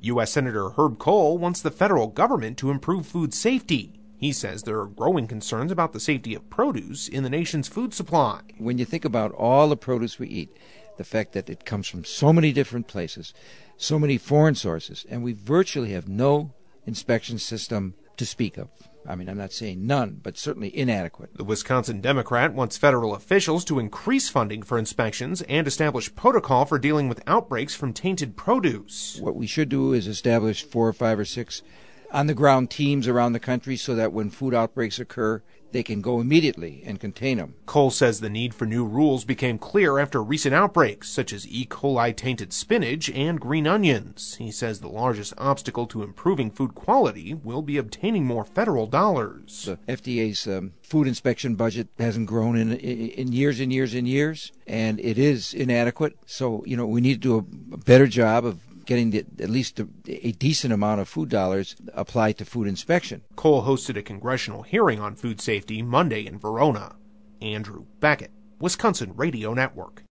U.S. Senator Herb Kohl wants the federal government to improve food safety. He says there are growing concerns about the safety of produce in the nation's food supply. When you think about all the produce we eat, the fact that it comes from so many different places, so many foreign sources, and we virtually have no inspection system to speak of. I mean, I'm not saying none, but certainly inadequate. The Wisconsin Democrat wants federal officials to increase funding for inspections and establish protocol for dealing with outbreaks from tainted produce. What we should do is establish 4 or 5 or 6 on-the-ground teams around the country so that when food outbreaks occur, they can go immediately and contain them. Kohl says the need for new rules became clear after recent outbreaks, such as E. coli-tainted spinach and green onions. He says the largest obstacle to improving food quality will be obtaining more federal dollars. The FDA's food inspection budget hasn't grown in years and years and years, and it is inadequate. So, we need to do a better job of getting at least a decent amount of food dollars applied to food inspection. Kohl hosted a congressional hearing on food safety Monday in Verona. Andrew Beckett, Wisconsin Radio Network.